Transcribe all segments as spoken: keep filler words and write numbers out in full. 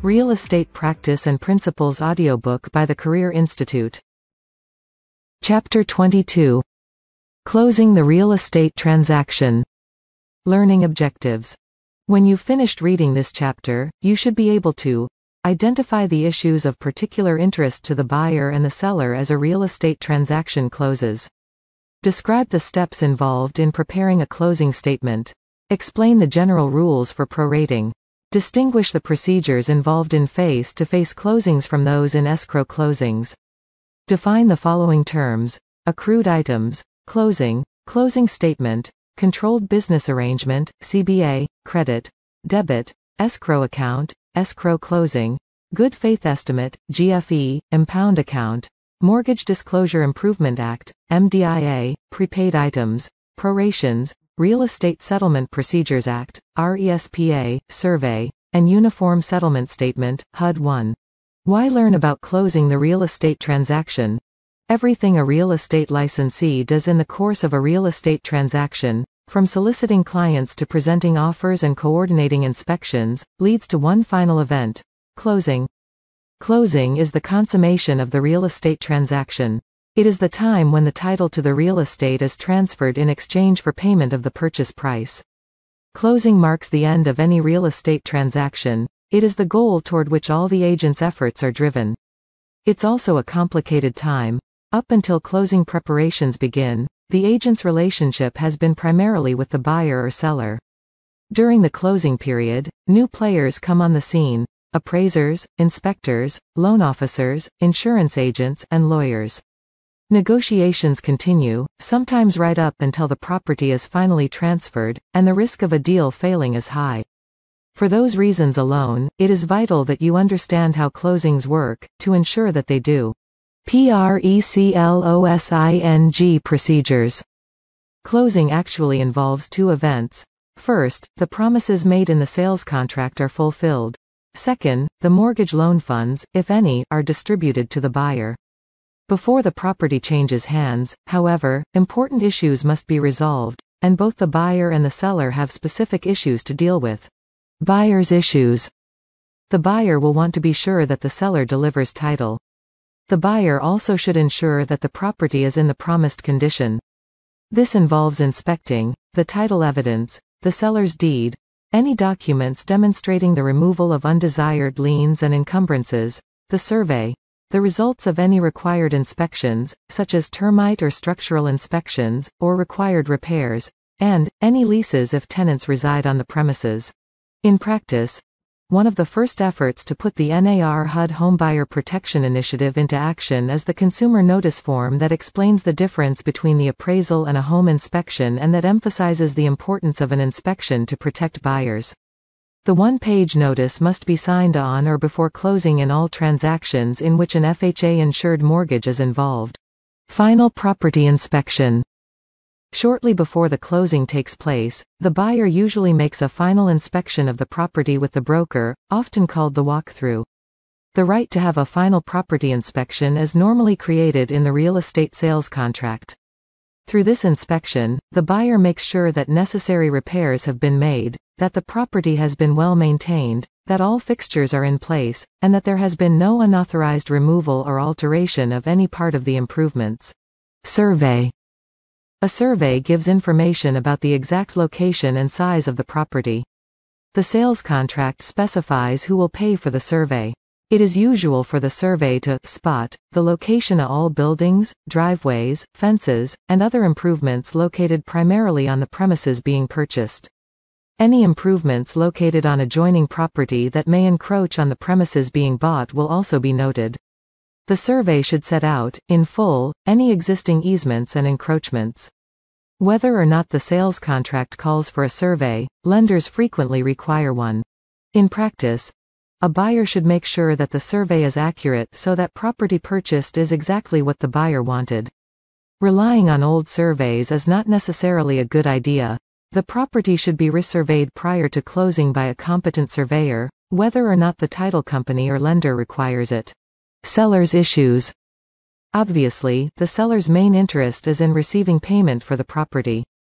Real Estate Practice and Principles audiobook by the Career Institute. Chapter twenty-two. Closing the Real Estate Transaction. Learning Objectives. When you've finished reading this chapter, you should be able to identify the issues of particular interest to the buyer and the seller as a real estate transaction closes. Describe the steps involved in preparing a closing statement. Explain the general rules for prorating. Distinguish the procedures involved in face-to-face closings from those in escrow closings. Define the following terms: accrued items, closing, closing statement, controlled business arrangement, C B A, credit, debit, escrow account, escrow closing, good faith estimate, G F E, impound account, Mortgage Disclosure Improvement Act, M D I A, prepaid items, prorations, Real Estate Settlement Procedures Act, R E S P A, survey, and Uniform Settlement Statement, H U D one. Why learn about closing the real estate transaction? Everything a real estate licensee does in the course of a real estate transaction, from soliciting clients to presenting offers and coordinating inspections, leads to one final event: closing. Closing is the consummation of the real estate transaction. It is the time when the title to the real estate is transferred in exchange for payment of the purchase price. Closing marks the end of any real estate transaction. It is the goal toward which all the agent's efforts are driven. It's also a complicated time. Up until closing preparations begin, the agent's relationship has been primarily with the buyer or seller. During the closing period, new players come on the scene: appraisers, inspectors, loan officers, insurance agents, and lawyers. Negotiations continue, sometimes right up until the property is finally transferred, and the risk of a deal failing is high. For those reasons alone, it is vital that you understand how closings work, to ensure that they do. PRECLOSING procedures. Closing actually involves two events. First, the promises made in the sales contract are fulfilled. Second, the mortgage loan funds, if any, are distributed to the buyer. Before the property changes hands, however, important issues must be resolved, and both the buyer and the seller have specific issues to deal with. Buyer's issues. The buyer will want to be sure that the seller delivers title. The buyer also should ensure that the property is in the promised condition. This involves inspecting the title evidence, the seller's deed, any documents demonstrating the removal of undesired liens and encumbrances, the survey, the results of any required inspections, such as termite or structural inspections, or required repairs, and any leases if tenants reside on the premises. In practice, one of the first efforts to put the N A R H U D Homebuyer Protection Initiative into action is the consumer notice form that explains the difference between the appraisal and a home inspection and that emphasizes the importance of an inspection to protect buyers. The one-page notice must be signed on or before closing in all transactions in which an F H A-insured mortgage is involved. Final property inspection. Shortly before the closing takes place, the buyer usually makes a final inspection of the property with the broker, often called the walkthrough. The right to have a final property inspection is normally created in the real estate sales contract. Through this inspection, the buyer makes sure that necessary repairs have been made, that the property has been well maintained, that all fixtures are in place, and that there has been no unauthorized removal or alteration of any part of the improvements. Survey. A survey gives information about the exact location and size of the property. The sales contract specifies who will pay for the survey. It is usual for the survey to spot the location of all buildings, driveways, fences, and other improvements located primarily on the premises being purchased. Any improvements located on adjoining property that may encroach on the premises being bought will also be noted. The survey should set out, in full, any existing easements and encroachments. Whether or not the sales contract calls for a survey, lenders frequently require one. In practice, a buyer should make sure that the survey is accurate so that property purchased is exactly what the buyer wanted. Relying on old surveys is not necessarily a good idea. The property should be resurveyed prior to closing by a competent surveyor, whether or not the title company or lender requires it. Seller's issues. Obviously, the seller's main interest is in receiving payment for the property.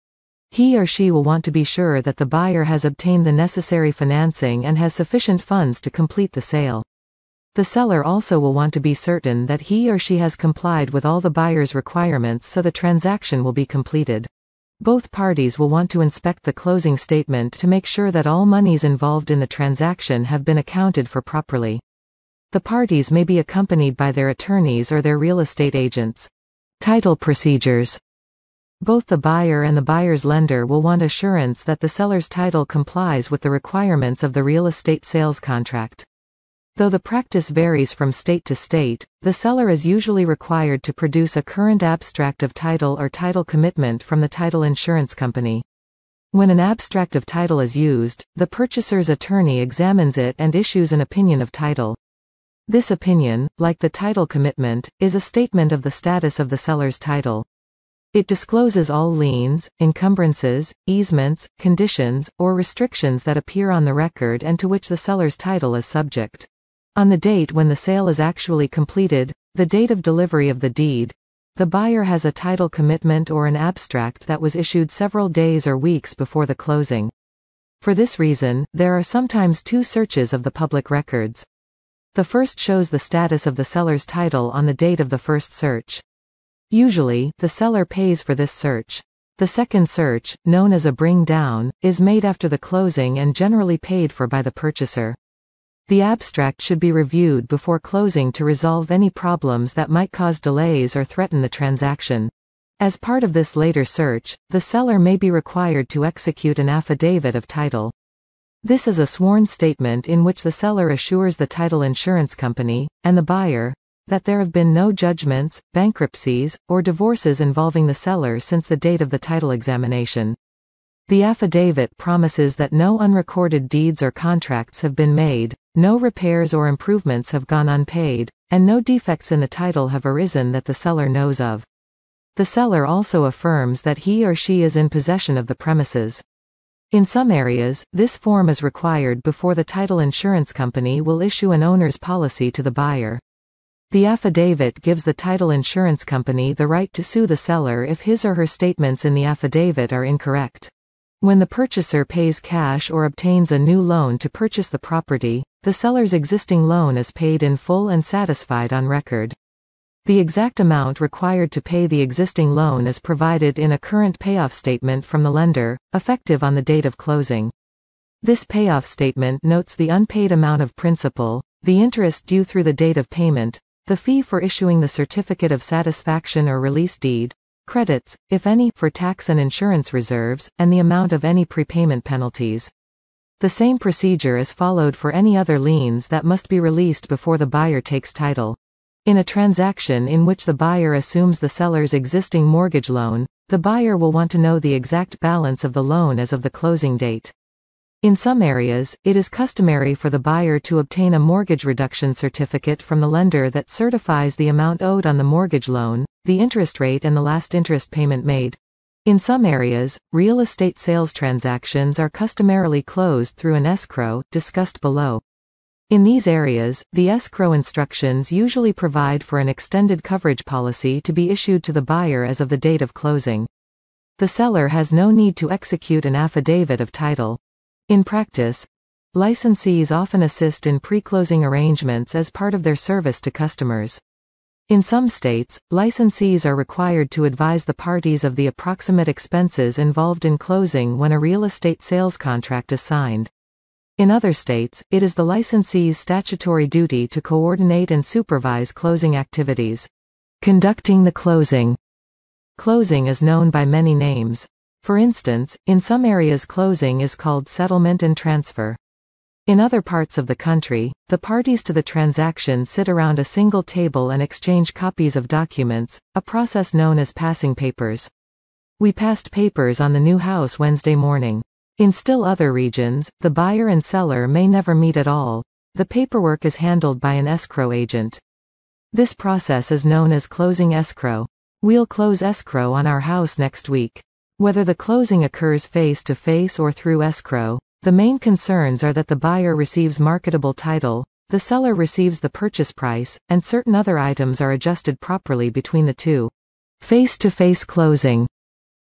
He or she will want to be sure that the buyer has obtained the necessary financing and has sufficient funds to complete the sale. The seller also will want to be certain that he or she has complied with all the buyer's requirements so the transaction will be completed. Both parties will want to inspect the closing statement to make sure that all monies involved in the transaction have been accounted for properly. The parties may be accompanied by their attorneys or their real estate agents. Title procedures. Both the buyer and the buyer's lender will want assurance that the seller's title complies with the requirements of the real estate sales contract. Though the practice varies from state to state, the seller is usually required to produce a current abstract of title or title commitment from the title insurance company. When an abstract of title is used, the purchaser's attorney examines it and issues an opinion of title. This opinion, like the title commitment, is a statement of the status of the seller's title. It discloses all liens, encumbrances, easements, conditions, or restrictions that appear on the record and to which the seller's title is subject. On the date when the sale is actually completed, the date of delivery of the deed, the buyer has a title commitment or an abstract that was issued several days or weeks before the closing. For this reason, there are sometimes two searches of the public records. The first shows the status of the seller's title on the date of the first search. Usually, the seller pays for this search. The second search, known as a bring down, is made after the closing and generally paid for by the purchaser. The abstract should be reviewed before closing to resolve any problems that might cause delays or threaten the transaction. As part of this later search, the seller may be required to execute an affidavit of title. This is a sworn statement in which the seller assures the title insurance company, and the buyer, that there have been no judgments, bankruptcies, or divorces involving the seller since the date of the title examination. The affidavit promises that no unrecorded deeds or contracts have been made, no repairs or improvements have gone unpaid, and no defects in the title have arisen that the seller knows of. The seller also affirms that he or she is in possession of the premises. In some areas, this form is required before the title insurance company will issue an owner's policy to the buyer. The affidavit gives the title insurance company the right to sue the seller if his or her statements in the affidavit are incorrect. When the purchaser pays cash or obtains a new loan to purchase the property, the seller's existing loan is paid in full and satisfied on record. The exact amount required to pay the existing loan is provided in a current payoff statement from the lender, effective on the date of closing. This payoff statement notes the unpaid amount of principal, the interest due through the date of payment, the fee for issuing the certificate of satisfaction or release deed, credits, if any, for tax and insurance reserves, and the amount of any prepayment penalties. The same procedure is followed for any other liens that must be released before the buyer takes title. In a transaction in which the buyer assumes the seller's existing mortgage loan, the buyer will want to know the exact balance of the loan as of the closing date. In some areas, it is customary for the buyer to obtain a mortgage reduction certificate from the lender that certifies the amount owed on the mortgage loan, the interest rate and the last interest payment made. In some areas, real estate sales transactions are customarily closed through an escrow, discussed below. In these areas, the escrow instructions usually provide for an extended coverage policy to be issued to the buyer as of the date of closing. The seller has no need to execute an affidavit of title. In practice, licensees often assist in pre-closing arrangements as part of their service to customers. In some states, licensees are required to advise the parties of the approximate expenses involved in closing when a real estate sales contract is signed. In other states, it is the licensee's statutory duty to coordinate and supervise closing activities. Conducting the closing. Closing is known by many names. For instance, in some areas closing is called settlement and transfer. In other parts of the country, the parties to the transaction sit around a single table and exchange copies of documents, a process known as passing papers. We passed papers on the new house Wednesday morning. In still other regions, the buyer and seller may never meet at all. The paperwork is handled by an escrow agent. This process is known as closing escrow. We'll close escrow on our house next week. Whether the closing occurs face-to-face or through escrow, the main concerns are that the buyer receives marketable title, the seller receives the purchase price, and certain other items are adjusted properly between the two. Face-to-face closing.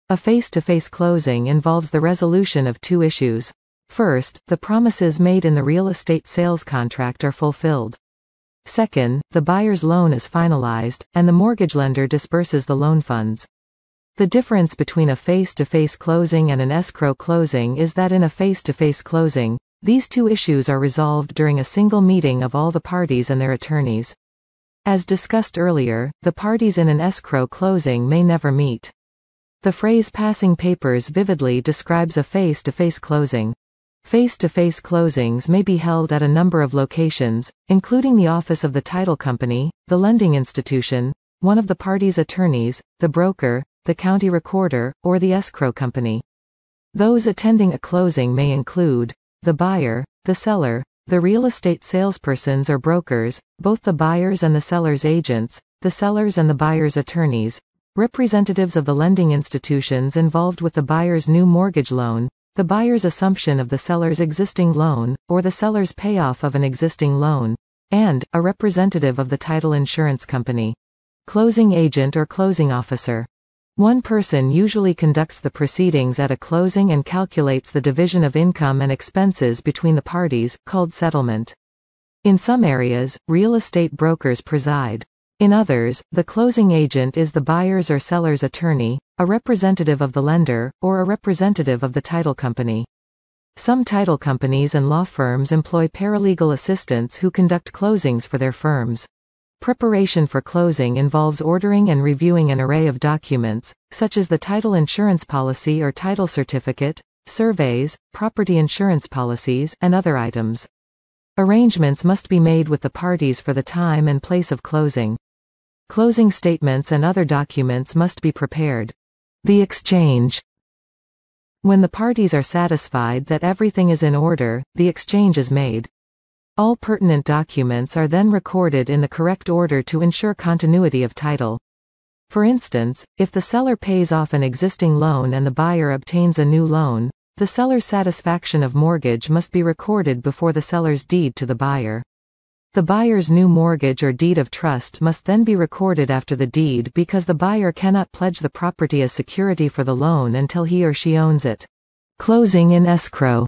A face-to-face closing involves the resolution of two issues. First, the promises made in the real estate sales contract are fulfilled. Second, the buyer's loan is finalized, and the mortgage lender disperses the loan funds. The difference between a face-to-face closing and an escrow closing is that in a face-to-face closing, these two issues are resolved during a single meeting of all the parties and their attorneys. As discussed earlier, the parties in an escrow closing may never meet. The phrase passing papers vividly describes a face-to-face closing. Face-to-face closings may be held at a number of locations, including the office of the title company, the lending institution, one of the parties' attorneys, the broker, the county recorder, or the escrow company. Those attending a closing may include the buyer, the seller, the real estate salespersons or brokers, both the buyers and the seller's agents, the sellers and the buyer's attorneys, representatives of the lending institutions involved with the buyer's new mortgage loan, the buyer's assumption of the seller's existing loan, or the seller's payoff of an existing loan, and a representative of the title insurance company. Closing agent or closing officer. One person usually conducts the proceedings at a closing and calculates the division of income and expenses between the parties, called settlement. In some areas, real estate brokers preside. In others, the closing agent is the buyer's or seller's attorney, a representative of the lender, or a representative of the title company. Some title companies and law firms employ paralegal assistants who conduct closings for their firms. Preparation for closing involves ordering and reviewing an array of documents, such as the title insurance policy or title certificate, surveys, property insurance policies, and other items. Arrangements must be made with the parties for the time and place of closing. Closing statements and other documents must be prepared. The exchange. When the parties are satisfied that everything is in order, the exchange is made. All pertinent documents are then recorded in the correct order to ensure continuity of title. For instance, if the seller pays off an existing loan and the buyer obtains a new loan, the seller's satisfaction of mortgage must be recorded before the seller's deed to the buyer. The buyer's new mortgage or deed of trust must then be recorded after the deed because the buyer cannot pledge the property as security for the loan until he or she owns it. Closing in escrow.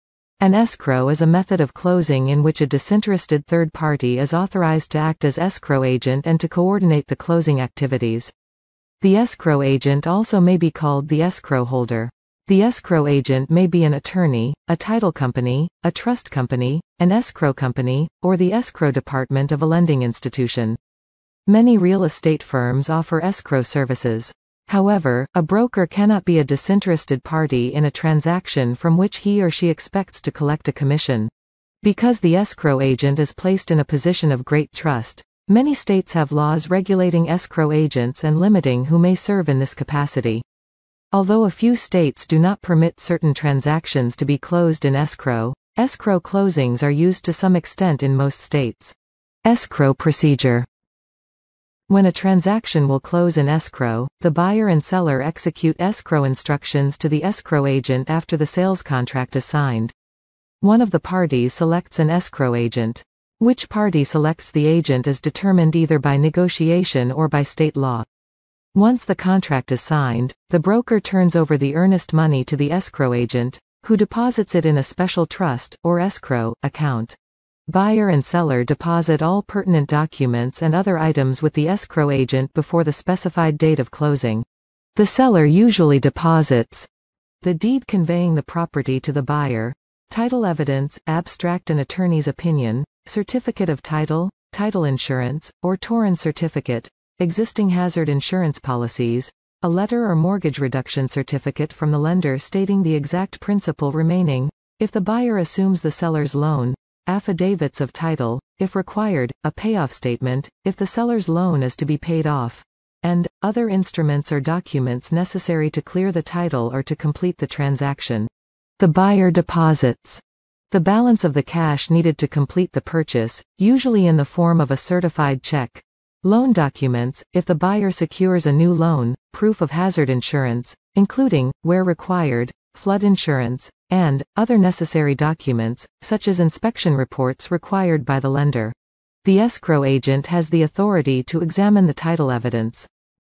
An escrow is a method of closing in which a disinterested third party is authorized to act as escrow agent and to coordinate the closing activities. The escrow agent also may be called the escrow holder. The escrow agent may be an attorney, a title company, a trust company, an escrow company, or the escrow department of a lending institution. Many real estate firms offer escrow services. However, a broker cannot be a disinterested party in a transaction from which he or she expects to collect a commission. Because the escrow agent is placed in a position of great trust, many states have laws regulating escrow agents and limiting who may serve in this capacity. Although a few states do not permit certain transactions to be closed in escrow, escrow closings are used to some extent in most states. Escrow procedure. When a transaction will close in escrow, the buyer and seller execute escrow instructions to the escrow agent after the sales contract is signed. One of the parties selects an escrow agent. Which party selects the agent is determined either by negotiation or by state law. Once the contract is signed, the broker turns over the earnest money to the escrow agent, who deposits it in a special trust, or escrow, account. Buyer and seller deposit all pertinent documents and other items with the escrow agent before the specified date of closing. The seller usually deposits the deed conveying the property to the buyer, title evidence, abstract and attorney's opinion, certificate of title, title insurance, or Torrens certificate, existing hazard insurance policies, a letter or mortgage reduction certificate from the lender stating the exact principal remaining, if the buyer assumes the seller's loan, affidavits of title, if required, a payoff statement, if the seller's loan is to be paid off, and other instruments or documents necessary to clear the title or to complete the transaction. The buyer deposits the balance of the cash needed to complete the purchase, usually in the form of a certified check. Loan documents, if the buyer secures a new loan, proof of hazard insurance, including, where required, flood insurance, and other necessary documents, such as inspection reports required by the lender. The escrow agent has the authority to examine the title evidence.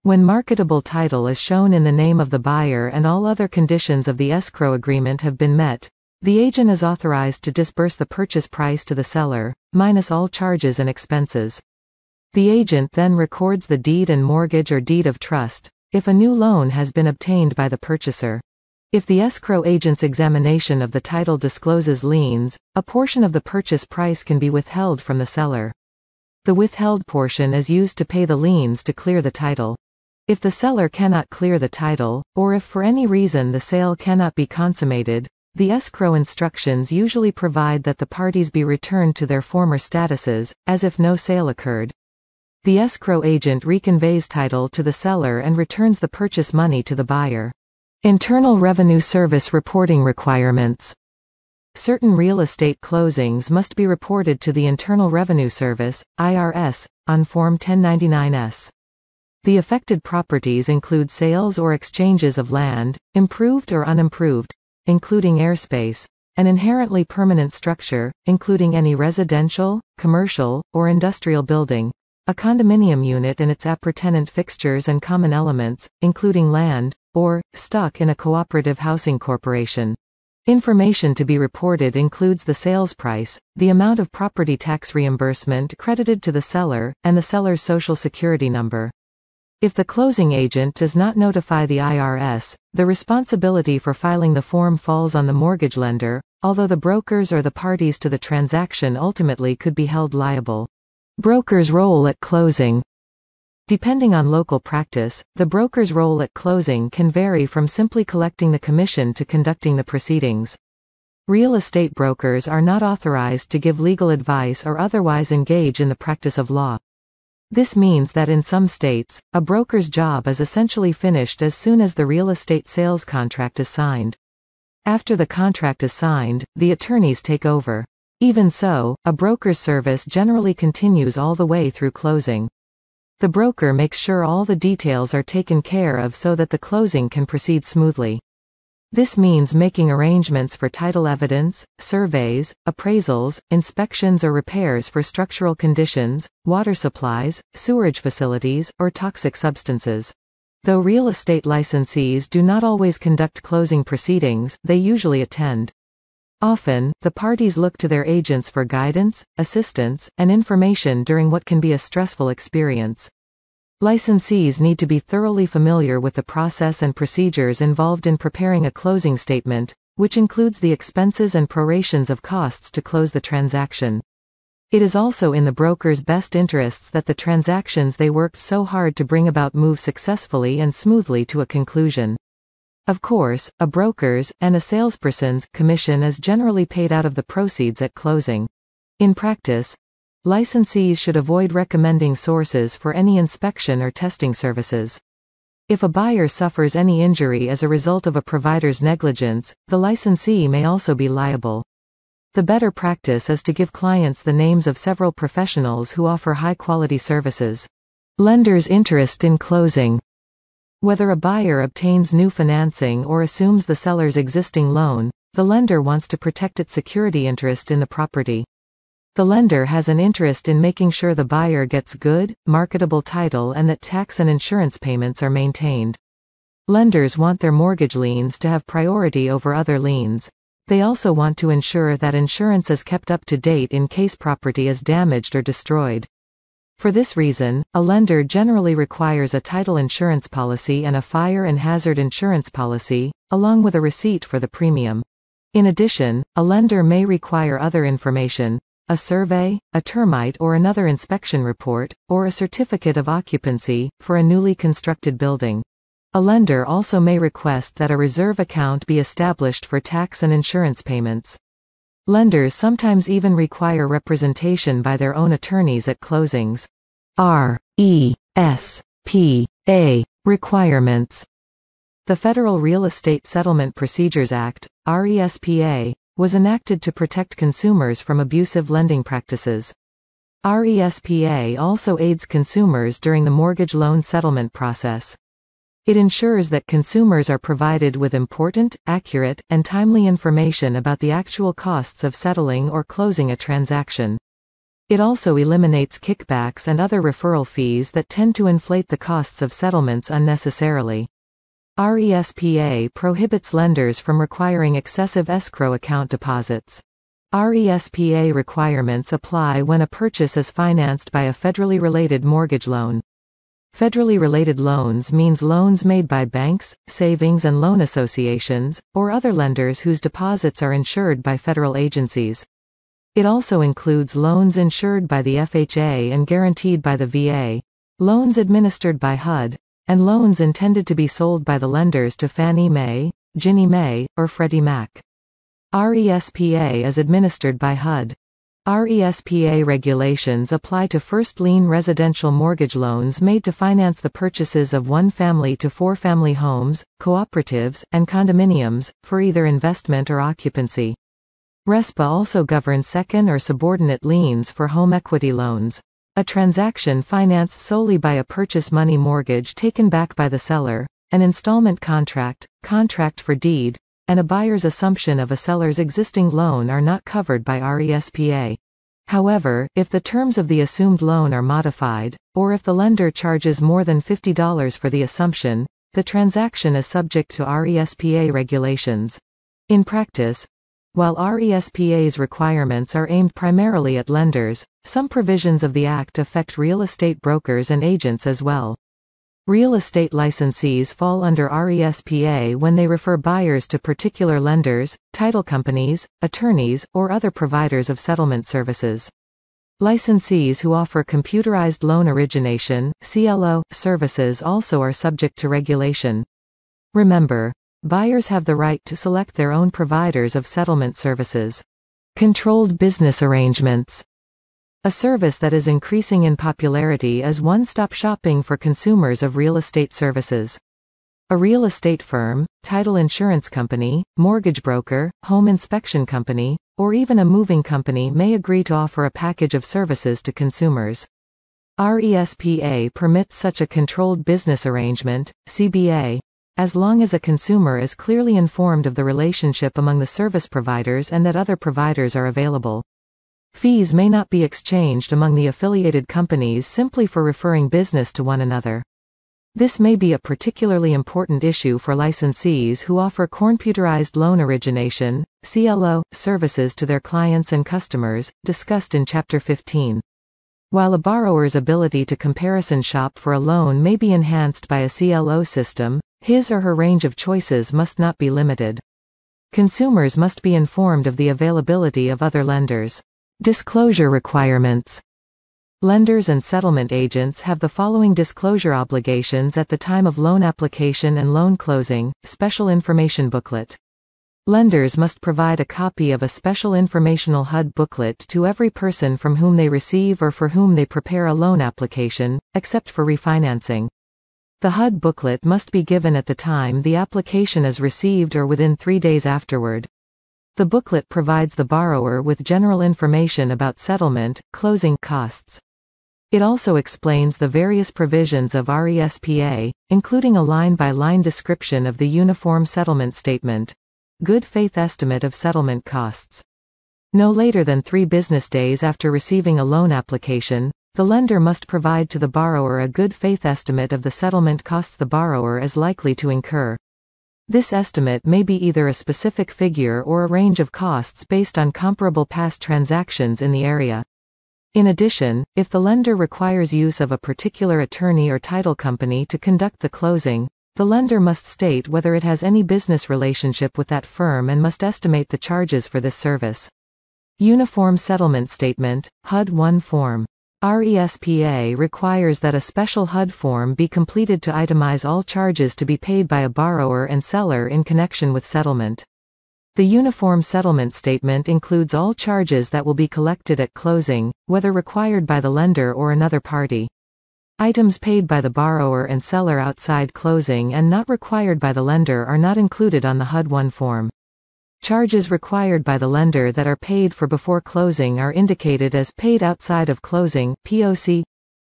When marketable title is shown in the name of the buyer and all other conditions of the escrow agreement have been met, the agent is authorized to disburse the purchase price to the seller, minus all charges and expenses. The agent then records the deed and mortgage or deed of trust, if a new loan has been obtained by the purchaser. If the escrow agent's examination of the title discloses liens, a portion of the purchase price can be withheld from the seller. The withheld portion is used to pay the liens to clear the title. If the seller cannot clear the title, or if for any reason the sale cannot be consummated, the escrow instructions usually provide that the parties be returned to their former statuses, as if no sale occurred. The escrow agent reconveys title to the seller and returns the purchase money to the buyer. Internal Revenue Service reporting requirements. Certain real estate closings must be reported to the Internal Revenue Service, I R S, on Form ten ninety-nine S. The affected properties include sales or exchanges of land, improved or unimproved, including airspace, an inherently permanent structure, including any residential, commercial, or industrial building, a condominium unit and its appurtenant fixtures and common elements, including land, or stock in a cooperative housing corporation. Information to be reported includes the sales price, the amount of property tax reimbursement credited to the seller, and the seller's social security number. If the closing agent does not notify the I R S, the responsibility for filing the form falls on the mortgage lender, although the brokers or the parties to the transaction ultimately could be held liable. Broker's role at closing. Depending on local practice, the broker's role at closing can vary from simply collecting the commission to conducting the proceedings. Real estate brokers are not authorized to give legal advice or otherwise engage in the practice of law. This means that in some states, a broker's job is essentially finished as soon as the real estate sales contract is signed. After the contract is signed, the attorneys take over. Even so, a broker's service generally continues all the way through closing. The broker makes sure all the details are taken care of so that the closing can proceed smoothly. This means making arrangements for title evidence, surveys, appraisals, inspections or repairs for structural conditions, water supplies, sewerage facilities, or toxic substances. Though real estate licensees do not always conduct closing proceedings, they usually attend. Often, the parties look to their agents for guidance, assistance, and information during what can be a stressful experience. Licensees need to be thoroughly familiar with the process and procedures involved in preparing a closing statement, which includes the expenses and prorations of costs to close the transaction. It is also in the broker's best interests that the transactions they worked so hard to bring about move successfully and smoothly to a conclusion. Of course, a broker's, and a salesperson's, commission is generally paid out of the proceeds at closing. In practice, licensees should avoid recommending sources for any inspection or testing services. If a buyer suffers any injury as a result of a provider's negligence, the licensee may also be liable. The better practice is to give clients the names of several professionals who offer high-quality services. Lender's interest in closing. Whether a buyer obtains new financing or assumes the seller's existing loan, the lender wants to protect its security interest in the property. The lender has an interest in making sure the buyer gets good, marketable title and that tax and insurance payments are maintained. Lenders want their mortgage liens to have priority over other liens. They also want to ensure that insurance is kept up to date in case property is damaged or destroyed. For this reason, a lender generally requires a title insurance policy and a fire and hazard insurance policy, along with a receipt for the premium. In addition, a lender may require other information, a survey, a termite or another inspection report, or a certificate of occupancy, for a newly constructed building. A lender also may request that a reserve account be established for tax and insurance payments. Lenders sometimes even require representation by their own attorneys at closings. R E S P A requirements. The Federal Real Estate Settlement Procedures Act, R E S P A, was enacted to protect consumers from abusive lending practices. R E S P A also aids consumers during the mortgage loan settlement process. It ensures that consumers are provided with important, accurate, and timely information about the actual costs of settling or closing a transaction. It also eliminates kickbacks and other referral fees that tend to inflate the costs of settlements unnecessarily. RESPA prohibits lenders from requiring excessive escrow account deposits. RESPA requirements apply when a purchase is financed by a federally related mortgage loan. Federally related loans means loans made by banks, savings and loan associations, or other lenders whose deposits are insured by federal agencies. It also includes loans insured by the F H A and guaranteed by the V A, loans administered by H U D, and loans intended to be sold by the lenders to Fannie Mae, Ginnie Mae, or Freddie Mac. RESPA is administered by H U D. RESPA regulations apply to first lien residential mortgage loans made to finance the purchases of one-family to four-family homes, cooperatives, and condominiums, for either investment or occupancy. RESPA also governs second or subordinate liens for home equity loans. A transaction financed solely by a purchase money mortgage taken back by the seller, an installment contract, contract for deed, and a buyer's assumption of a seller's existing loan are not covered by RESPA. However, if the terms of the assumed loan are modified, or if the lender charges more than fifty dollars for the assumption, the transaction is subject to RESPA regulations. In practice, while RESPA's requirements are aimed primarily at lenders, some provisions of the Act affect real estate brokers and agents as well. Real estate licensees fall under RESPA when they refer buyers to particular lenders, title companies, attorneys, or other providers of settlement services. Licensees who offer computerized loan origination (C L O) services also are subject to regulation. Remember, buyers have the right to select their own providers of settlement services. Controlled business arrangements. A service that is increasing in popularity is one-stop shopping for consumers of real estate services. A real estate firm, title insurance company, mortgage broker, home inspection company, or even a moving company may agree to offer a package of services to consumers. RESPA permits such a controlled business arrangement, C B A, as long as a consumer is clearly informed of the relationship among the service providers and that other providers are available. Fees may not be exchanged among the affiliated companies simply for referring business to one another. This may be a particularly important issue for licensees who offer computerized loan origination, C L O, services to their clients and customers, discussed in Chapter fifteen. While a borrower's ability to comparison shop for a loan may be enhanced by a C L O system, his or her range of choices must not be limited. Consumers must be informed of the availability of other lenders. Disclosure requirements. Lenders and settlement agents have the following disclosure obligations at the time of loan application and loan closing. Special information booklet. Lenders must provide a copy of a special informational H U D booklet to every person from whom they receive or for whom they prepare a loan application, except for refinancing. The H U D booklet must be given at the time the application is received or within three days afterward. The booklet provides the borrower with general information about settlement, closing costs. It also explains the various provisions of RESPA, including a line-by-line description of the Uniform Settlement Statement. Good faith estimate of settlement costs. No later than three business days after receiving a loan application, the lender must provide to the borrower a good faith estimate of the settlement costs the borrower is likely to incur. This estimate may be either a specific figure or a range of costs based on comparable past transactions in the area. In addition, if the lender requires use of a particular attorney or title company to conduct the closing, the lender must state whether it has any business relationship with that firm and must estimate the charges for this service. Uniform Settlement Statement, H U D one form. RESPA requires that a special H U D form be completed to itemize all charges to be paid by a borrower and seller in connection with settlement. The Uniform Settlement Statement includes all charges that will be collected at closing, whether required by the lender or another party. Items paid by the borrower and seller outside closing and not required by the lender are not included on the H U D one form. Charges required by the lender that are paid for before closing are indicated as paid outside of closing, P O C.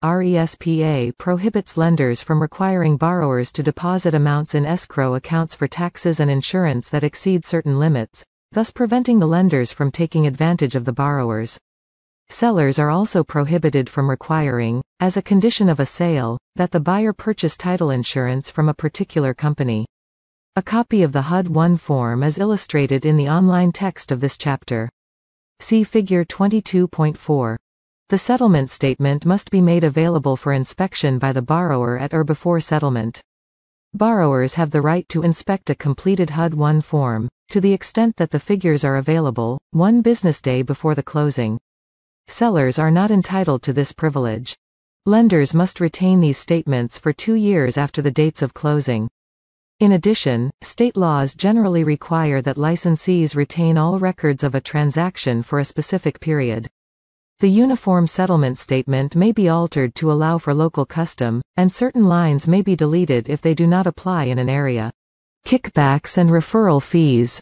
RESPA prohibits lenders from requiring borrowers to deposit amounts in escrow accounts for taxes and insurance that exceed certain limits, thus preventing the lenders from taking advantage of the borrowers. Sellers are also prohibited from requiring, as a condition of a sale, that the buyer purchase title insurance from a particular company. A copy of the H U D one form is illustrated in the online text of this chapter. See Figure twenty-two point four. The settlement statement must be made available for inspection by the borrower at or before settlement. Borrowers have the right to inspect a completed H U D one form, to the extent that the figures are available, one business day before the closing. Sellers are not entitled to this privilege. Lenders must retain these statements for two years after the dates of closing. In addition, state laws generally require that licensees retain all records of a transaction for a specific period. The Uniform Settlement Statement may be altered to allow for local custom, and certain lines may be deleted if they do not apply in an area. Kickbacks and referral fees.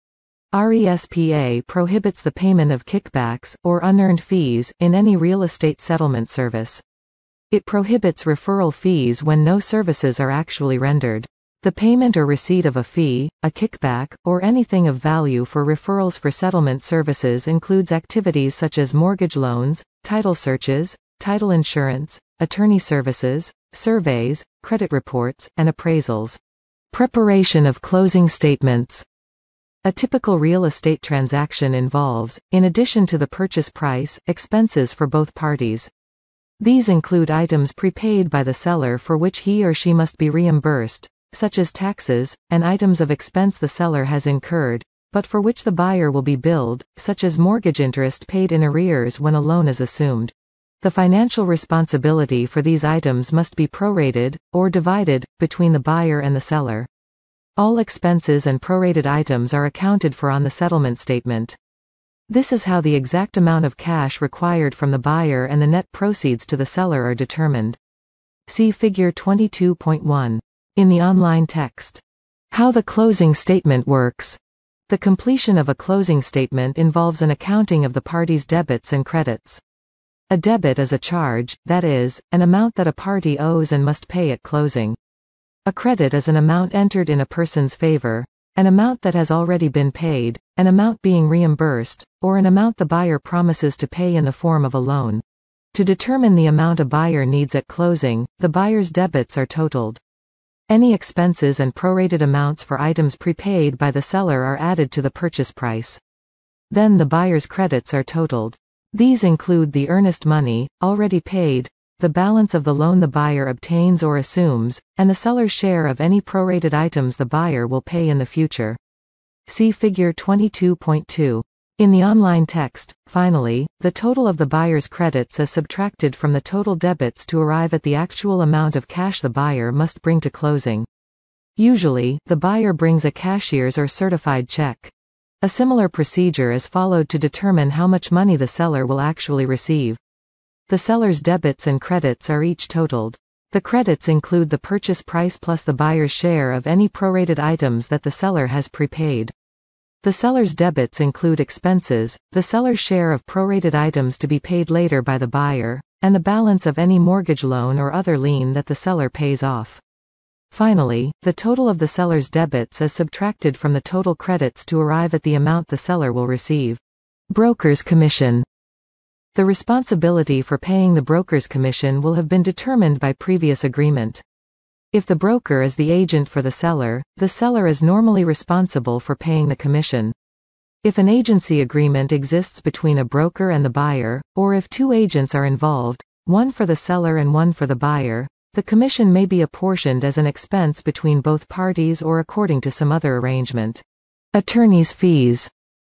R E S P A prohibits the payment of kickbacks, or unearned fees, in any real estate settlement service. It prohibits referral fees when no services are actually rendered. The payment or receipt of a fee, a kickback, or anything of value for referrals for settlement services includes activities such as mortgage loans, title searches, title insurance, attorney services, surveys, credit reports, and appraisals. Preparation of closing statements. A typical real estate transaction involves, in addition to the purchase price, expenses for both parties. These include items prepaid by the seller for which he or she must be reimbursed, such as taxes, and items of expense the seller has incurred, but for which the buyer will be billed, such as mortgage interest paid in arrears when a loan is assumed. The financial responsibility for these items must be prorated, or divided, between the buyer and the seller. All expenses and prorated items are accounted for on the settlement statement. This is how the exact amount of cash required from the buyer and the net proceeds to the seller are determined. See Figure twenty-two point one. In the online text. How the closing statement works. The completion of a closing statement involves an accounting of the parties' debits and credits. A debit is a charge, that is, an amount that a party owes and must pay at closing. A credit is an amount entered in a person's favor, an amount that has already been paid, an amount being reimbursed, or an amount the buyer promises to pay in the form of a loan. To determine the amount a buyer needs at closing, the buyer's debits are totaled. Any expenses and prorated amounts for items prepaid by the seller are added to the purchase price. Then the buyer's credits are totaled. These include the earnest money, already paid, the balance of the loan the buyer obtains or assumes, and the seller's share of any prorated items the buyer will pay in the future. See Figure twenty-two point two. In the online text, finally, the total of the buyer's credits is subtracted from the total debits to arrive at the actual amount of cash the buyer must bring to closing. Usually, the buyer brings a cashier's or certified check. A similar procedure is followed to determine how much money the seller will actually receive. The seller's debits and credits are each totaled. The credits include the purchase price plus the buyer's share of any prorated items that the seller has prepaid. The seller's debits include expenses, the seller's share of prorated items to be paid later by the buyer, and the balance of any mortgage loan or other lien that the seller pays off. Finally, the total of the seller's debits is subtracted from the total credits to arrive at the amount the seller will receive. Broker's commission. The responsibility for paying the broker's commission will have been determined by previous agreement. If the broker is the agent for the seller, the seller is normally responsible for paying the commission. If an agency agreement exists between a broker and the buyer, or if two agents are involved, one for the seller and one for the buyer, the commission may be apportioned as an expense between both parties or according to some other arrangement. Attorney's fees.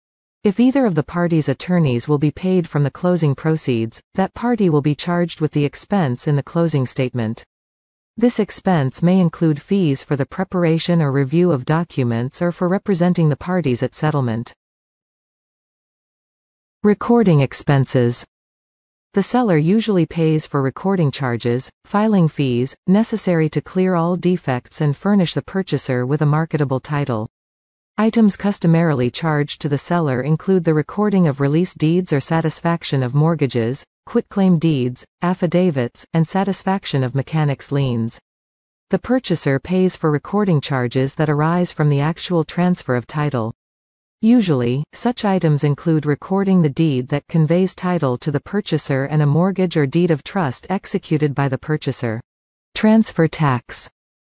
If either of the parties' attorneys will be paid from the closing proceeds, that party will be charged with the expense in the closing statement. This expense may include fees for the preparation or review of documents or for representing the parties at settlement. Recording expenses. The seller usually pays for recording charges, filing fees, necessary to clear all defects and furnish the purchaser with a marketable title. Items customarily charged to the seller include the recording of release deeds or satisfaction of mortgages, quitclaim deeds, affidavits, and satisfaction of mechanics' liens. The purchaser pays for recording charges that arise from the actual transfer of title. Usually, such items include recording the deed that conveys title to the purchaser and a mortgage or deed of trust executed by the purchaser. Transfer tax.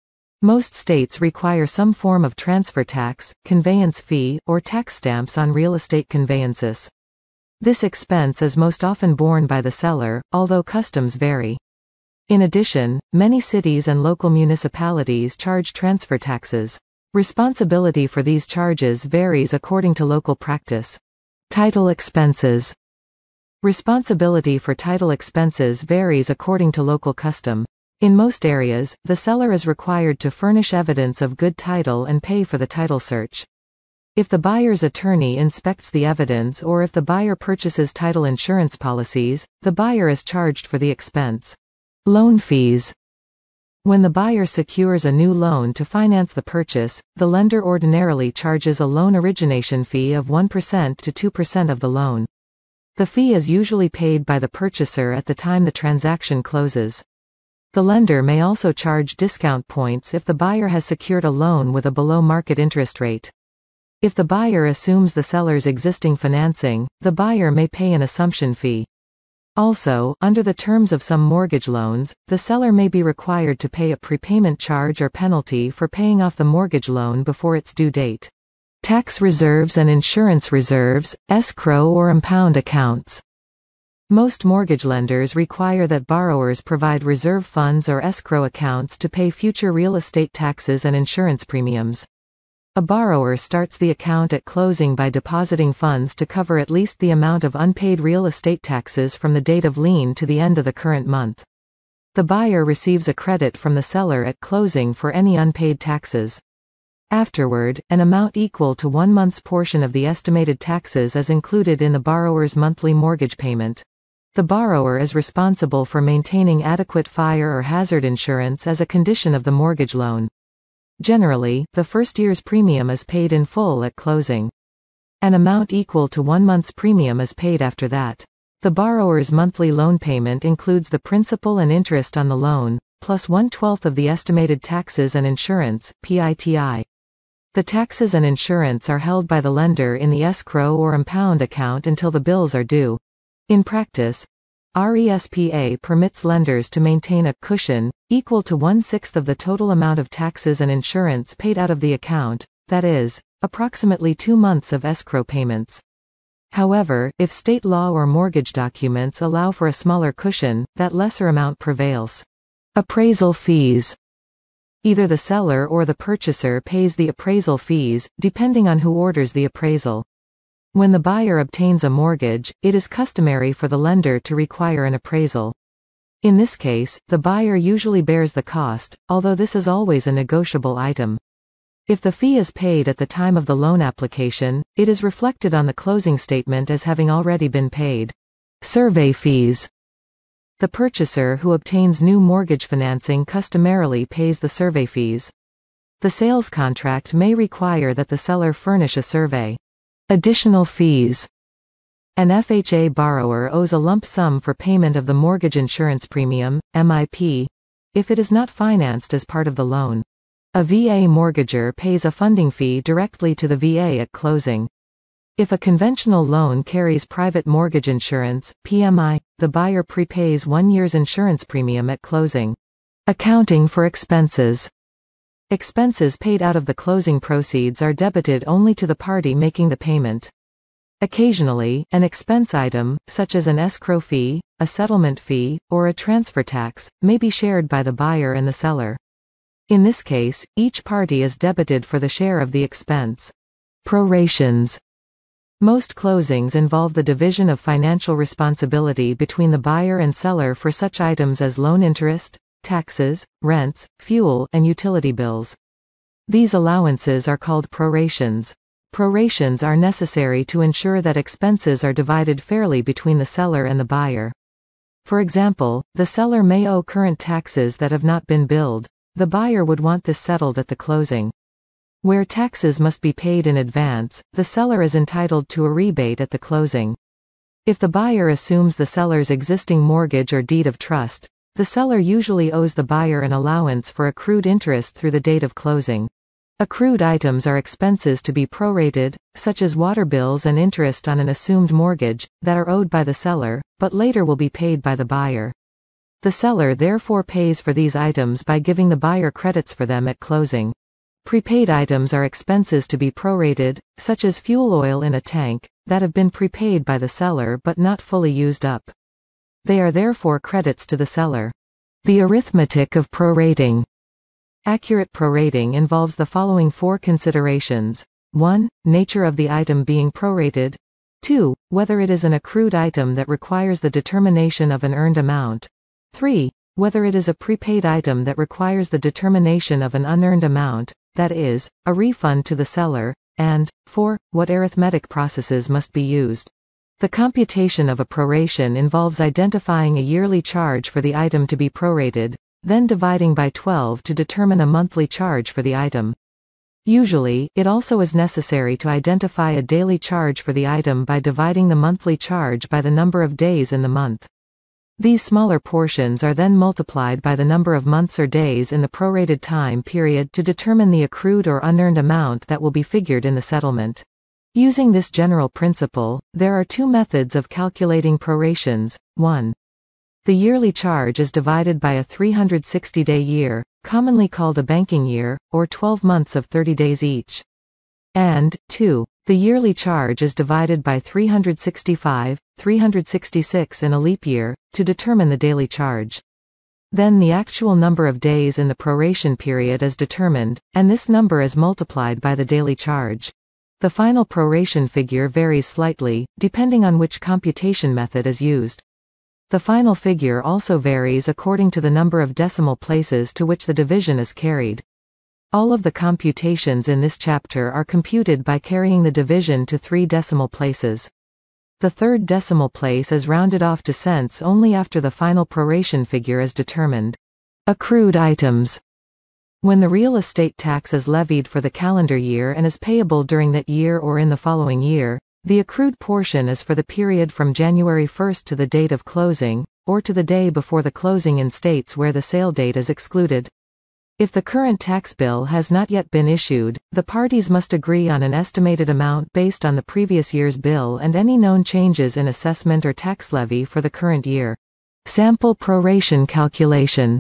Most states require some form of transfer tax, conveyance fee, or tax stamps on real estate conveyances. This expense is most often borne by the seller, although customs vary. In addition, many cities and local municipalities charge transfer taxes. Responsibility for these charges varies according to local practice. Title expenses. Responsibility for title expenses varies according to local custom. In most areas, the seller is required to furnish evidence of good title and pay for the title search. If the buyer's attorney inspects the evidence or if the buyer purchases title insurance policies, the buyer is charged for the expense. Loan fees. When the buyer secures a new loan to finance the purchase, the lender ordinarily charges a loan origination fee of one percent to two percent of the loan. The fee is usually paid by the purchaser at the time the transaction closes. The lender may also charge discount points if the buyer has secured a loan with a below-market interest rate. If the buyer assumes the seller's existing financing, the buyer may pay an assumption fee. Also, under the terms of some mortgage loans, the seller may be required to pay a prepayment charge or penalty for paying off the mortgage loan before its due date. Tax reserves and insurance reserves, escrow or impound accounts. Most mortgage lenders require that borrowers provide reserve funds or escrow accounts to pay future real estate taxes and insurance premiums. A borrower starts the account at closing by depositing funds to cover at least the amount of unpaid real estate taxes from the date of lien to the end of the current month. The buyer receives a credit from the seller at closing for any unpaid taxes. Afterward, an amount equal to one month's portion of the estimated taxes is included in the borrower's monthly mortgage payment. The borrower is responsible for maintaining adequate fire or hazard insurance as a condition of the mortgage loan. Generally, the first year's premium is paid in full at closing. An amount equal to one month's premium is paid after that. The borrower's monthly loan payment includes the principal and interest on the loan, plus one-twelfth of the estimated taxes and insurance, P I T I. The taxes and insurance are held by the lender in the escrow or impound account until the bills are due. In practice, R E S P A permits lenders to maintain a cushion, equal to one-sixth of the total amount of taxes and insurance paid out of the account, that is, approximately two months of escrow payments. However, if state law or mortgage documents allow for a smaller cushion, that lesser amount prevails. Appraisal fees. Either the seller or the purchaser pays the appraisal fees, depending on who orders the appraisal. When the buyer obtains a mortgage, it is customary for the lender to require an appraisal. In this case, the buyer usually bears the cost, although this is always a negotiable item. If the fee is paid at the time of the loan application, it is reflected on the closing statement as having already been paid. Survey fees. The purchaser who obtains new mortgage financing customarily pays the survey fees. The sales contract may require that the seller furnish a survey. Additional fees. An F H A borrower owes a lump sum for payment of the mortgage insurance premium, M I P, if it is not financed as part of the loan. A V A mortgager pays a funding fee directly to the V A at closing. If a conventional loan carries private mortgage insurance, P M I, the buyer prepays one year's insurance premium at closing. Accounting for expenses. Expenses paid out of the closing proceeds are debited only to the party making the payment. Occasionally, an expense item, such as an escrow fee, a settlement fee, or a transfer tax, may be shared by the buyer and the seller. In this case, each party is debited for the share of the expense. Prorations. Most closings involve the division of financial responsibility between the buyer and seller for such items as loan interest, taxes, rents, fuel, and utility bills. These allowances are called prorations. Prorations are necessary to ensure that expenses are divided fairly between the seller and the buyer. For example, the seller may owe current taxes that have not been billed. The buyer would want this settled at the closing. Where taxes must be paid in advance, the seller is entitled to a rebate at the closing. If the buyer assumes the seller's existing mortgage or deed of trust, the seller usually owes the buyer an allowance for accrued interest through the date of closing. Accrued items are expenses to be prorated, such as water bills and interest on an assumed mortgage, that are owed by the seller, but later will be paid by the buyer. The seller therefore pays for these items by giving the buyer credits for them at closing. Prepaid items are expenses to be prorated, such as fuel oil in a tank, that have been prepaid by the seller but not fully used up. They are therefore credits to the seller. The arithmetic of prorating. Accurate prorating involves the following four considerations. one. Nature of the item being prorated. two. Whether it is an accrued item that requires the determination of an earned amount. three. Whether it is a prepaid item that requires the determination of an unearned amount, that is, a refund to the seller. And four. What arithmetic processes must be used. The computation of a proration involves identifying a yearly charge for the item to be prorated, then dividing by twelve to determine a monthly charge for the item. Usually, it also is necessary to identify a daily charge for the item by dividing the monthly charge by the number of days in the month. These smaller portions are then multiplied by the number of months or days in the prorated time period to determine the accrued or unearned amount that will be figured in the settlement. Using this general principle, there are two methods of calculating prorations. one. The yearly charge is divided by a three hundred sixty day year, commonly called a banking year, or twelve months of thirty days each. And, two. The yearly charge is divided by three hundred sixty-five, three hundred sixty-six in a leap year, to determine the daily charge. Then the actual number of days in the proration period is determined, and this number is multiplied by the daily charge. The final proration figure varies slightly, depending on which computation method is used. The final figure also varies according to the number of decimal places to which the division is carried. All of the computations in this chapter are computed by carrying the division to three decimal places. The third decimal place is rounded off to cents only after the final proration figure is determined. Accrued items. When the real estate tax is levied for the calendar year and is payable during that year or in the following year, the accrued portion is for the period from January first to the date of closing, or to the day before the closing in states where the sale date is excluded. If the current tax bill has not yet been issued, the parties must agree on an estimated amount based on the previous year's bill and any known changes in assessment or tax levy for the current year. Sample proration calculation.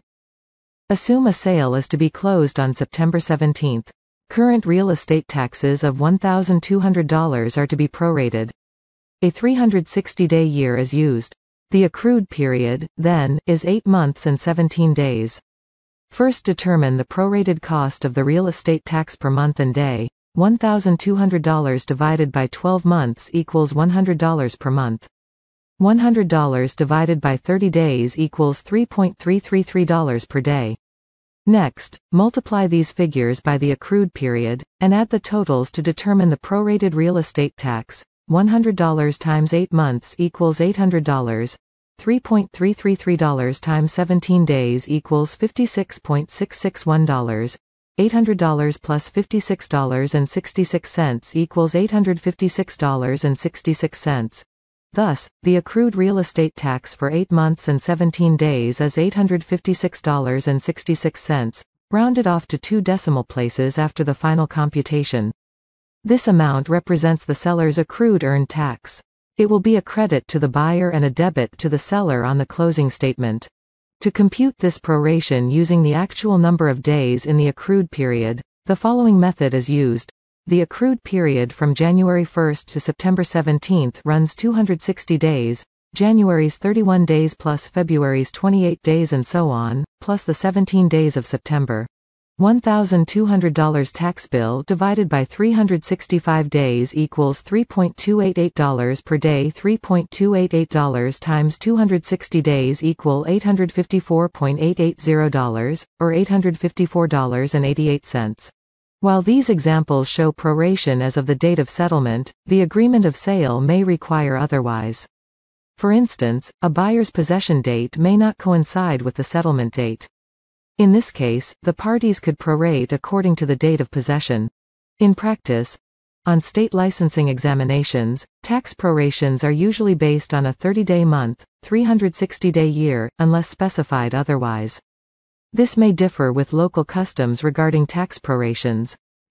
Assume a sale is to be closed on September seventeenth. Current real estate taxes of one thousand two hundred dollars are to be prorated. A three hundred sixty day year is used. The accrued period, then, is eight months and seventeen days. First determine the prorated cost of the real estate tax per month and day. one thousand two hundred dollars divided by twelve months equals one hundred dollars per month. one hundred dollars divided by thirty days equals three point three three three dollars per day. Next, multiply these figures by the accrued period, and add the totals to determine the prorated real estate tax. one hundred dollars times eight months equals eight hundred dollars. three point three three three dollars times seventeen days equals fifty-six point six six one dollars. eight hundred dollars plus fifty-six dollars and sixty-six cents equals eight hundred fifty-six dollars and sixty-six cents. Thus, the accrued real estate tax for eight months and seventeen days is eight hundred fifty-six dollars and sixty-six cents, rounded off to two decimal places after the final computation. This amount represents the seller's accrued earned tax. It will be a credit to the buyer and a debit to the seller on the closing statement. To compute this proration using the actual number of days in the accrued period, the following method is used. The accrued period from January first to September seventeenth runs two hundred sixty days, January's thirty-one days plus February's twenty-eight days and so on, plus the seventeen days of September. one thousand two hundred dollars tax bill divided by three hundred sixty-five days equals three point two eight eight dollars per day. three point two eight eight dollars times two hundred sixty days equal eight hundred fifty-four point eight eight zero dollars, or eight hundred fifty-four dollars and eighty-eight cents. While these examples show proration as of the date of settlement, the agreement of sale may require otherwise. For instance, a buyer's possession date may not coincide with the settlement date. In this case, the parties could prorate according to the date of possession. In practice, on state licensing examinations, tax prorations are usually based on a thirty day month, three hundred sixty day year, unless specified otherwise. This may differ with local customs regarding tax prorations.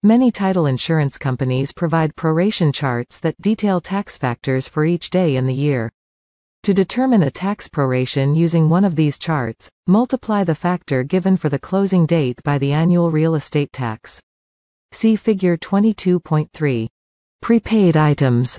Many title insurance companies provide proration charts that detail tax factors for each day in the year. To determine a tax proration using one of these charts, multiply the factor given for the closing date by the annual real estate tax. See Figure twenty-two point three. Prepaid items.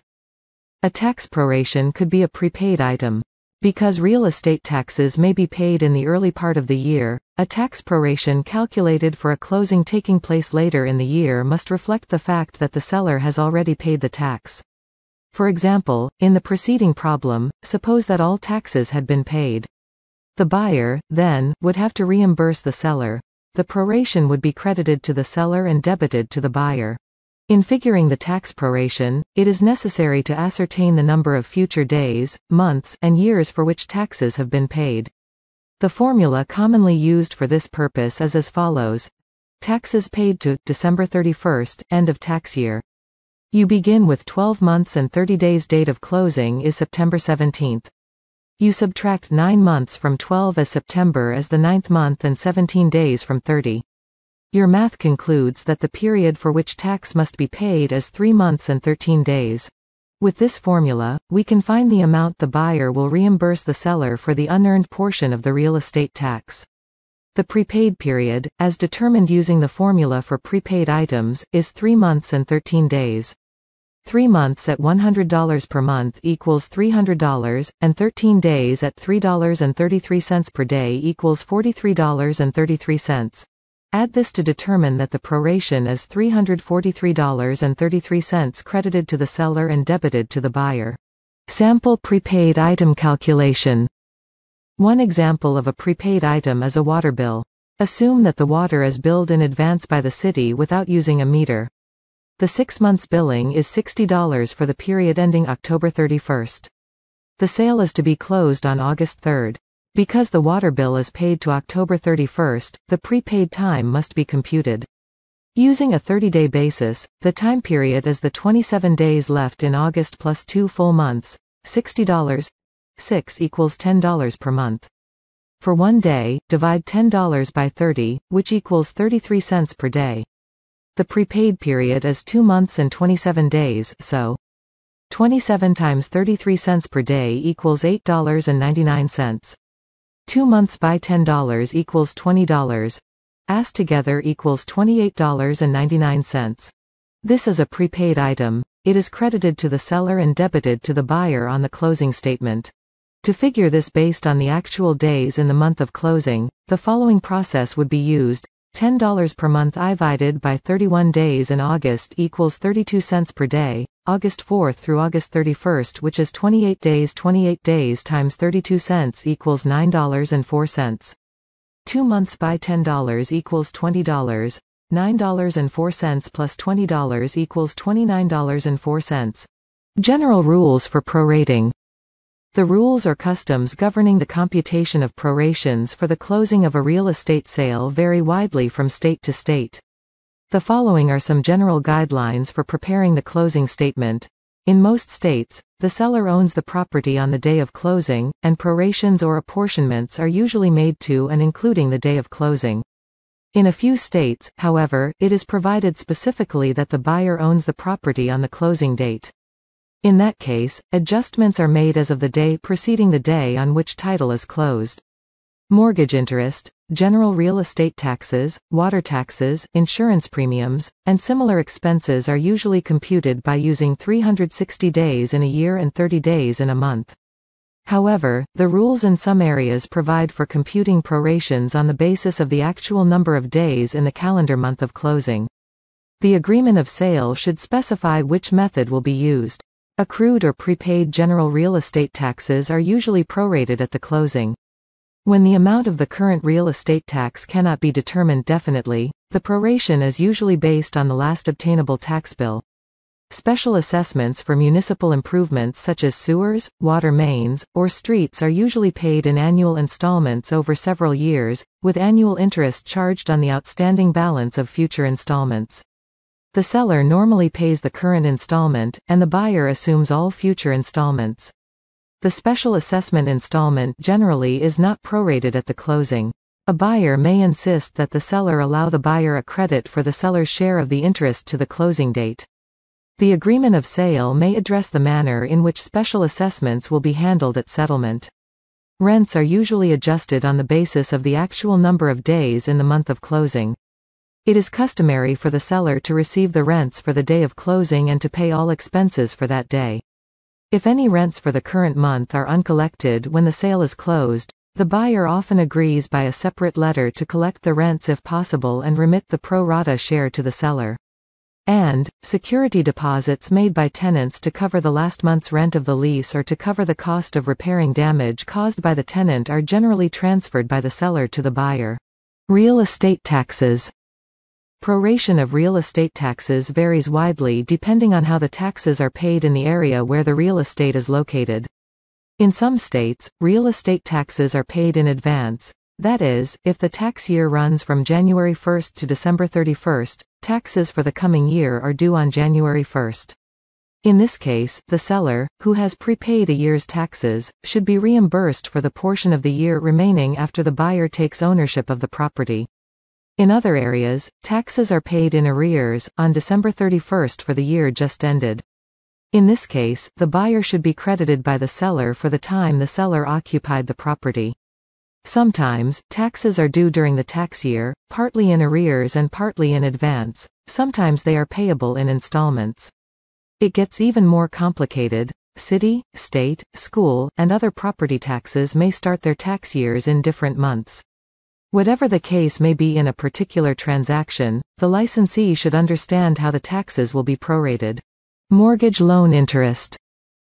A tax proration could be a prepaid item. Because real estate taxes may be paid in the early part of the year, a tax proration calculated for a closing taking place later in the year must reflect the fact that the seller has already paid the tax. For example, in the preceding problem, suppose that all taxes had been paid. The buyer, then, would have to reimburse the seller. The proration would be credited to the seller and debited to the buyer. In figuring the tax proration, it is necessary to ascertain the number of future days, months, and years for which taxes have been paid. The formula commonly used for this purpose is as follows. Taxes paid to December thirty-first, end of tax year. You begin with twelve months and thirty days. Date of closing is September seventeenth. You subtract nine months from twelve as September is the ninth month and seventeen days from thirty. Your math concludes that the period for which tax must be paid is three months and thirteen days. With this formula, we can find the amount the buyer will reimburse the seller for the unearned portion of the real estate tax. The prepaid period, as determined using the formula for prepaid items, is three months and thirteen days. Three months at one hundred dollars per month equals three hundred dollars, and thirteen days at three dollars and thirty-three cents per day equals forty-three dollars and thirty-three cents. Add this to determine that the proration is three hundred forty-three dollars and thirty-three cents credited to the seller and debited to the buyer. Sample prepaid item calculation. One example of a prepaid item is a water bill. Assume that the water is billed in advance by the city without using a meter. The six months billing is sixty dollars for the period ending October thirty-first. The sale is to be closed on August third. Because the water bill is paid to October thirty-first, the prepaid time must be computed. Using a thirty-day basis, the time period is the twenty-seven days left in August plus two full months, sixty dollars. six equals ten dollars per month. For one day, divide ten dollars by thirty, which equals thirty-three cents per day. The prepaid period is two months and twenty-seven days, so twenty-seven times thirty-three cents per day equals eight dollars and ninety-nine cents. two months by ten dollars equals twenty dollars. As together equals twenty-eight dollars and ninety-nine cents. This is a prepaid item. It is credited to the seller and debited to the buyer on the closing statement. To figure this based on the actual days in the month of closing, the following process would be used. ten dollars per month divided by thirty-one days in August equals thirty-two cents per day, August fourth through August thirty-first, which is twenty-eight days. twenty-eight days times thirty-two cents equals nine dollars and four cents. two months by ten dollars equals twenty dollars. nine dollars and four cents plus twenty dollars equals twenty-nine dollars and four cents. General rules for prorating. The rules or customs governing the computation of prorations for the closing of a real estate sale vary widely from state to state. The following are some general guidelines for preparing the closing statement. In most states, the seller owns the property on the day of closing, and prorations or apportionments are usually made to and including the day of closing. In a few states, however, it is provided specifically that the buyer owns the property on the closing date. In that case, adjustments are made as of the day preceding the day on which title is closed. Mortgage interest, general real estate taxes, water taxes, insurance premiums, and similar expenses are usually computed by using three hundred sixty days in a year and thirty days in a month. However, the rules in some areas provide for computing prorations on the basis of the actual number of days in the calendar month of closing. The agreement of sale should specify which method will be used. Accrued or prepaid general real estate taxes are usually prorated at the closing. When the amount of the current real estate tax cannot be determined definitely, the proration is usually based on the last obtainable tax bill. Special assessments for municipal improvements such as sewers, water mains, or streets are usually paid in annual installments over several years, with annual interest charged on the outstanding balance of future installments. The seller normally pays the current installment, and the buyer assumes all future installments. The special assessment installment generally is not prorated at the closing. A buyer may insist that the seller allow the buyer a credit for the seller's share of the interest to the closing date. The agreement of sale may address the manner in which special assessments will be handled at settlement. Rents are usually adjusted on the basis of the actual number of days in the month of closing. It is customary for the seller to receive the rents for the day of closing and to pay all expenses for that day. If any rents for the current month are uncollected when the sale is closed, the buyer often agrees by a separate letter to collect the rents if possible and remit the pro rata share to the seller. And, security deposits made by tenants to cover the last month's rent of the lease or to cover the cost of repairing damage caused by the tenant are generally transferred by the seller to the buyer. Real estate taxes. Proration of real estate taxes varies widely depending on how the taxes are paid in the area where the real estate is located. In some states, real estate taxes are paid in advance. That is, if the tax year runs from January first to December thirty-first, taxes for the coming year are due on January first. In this case, the seller, who has prepaid a year's taxes, should be reimbursed for the portion of the year remaining after the buyer takes ownership of the property. In other areas, taxes are paid in arrears, on December thirty-first for the year just ended. In this case, the buyer should be credited by the seller for the time the seller occupied the property. Sometimes, taxes are due during the tax year, partly in arrears and partly in advance. Sometimes they are payable in installments. It gets even more complicated. City, state, school, and other property taxes may start their tax years in different months. Whatever the case may be in a particular transaction, the licensee should understand how the taxes will be prorated. Mortgage loan interest.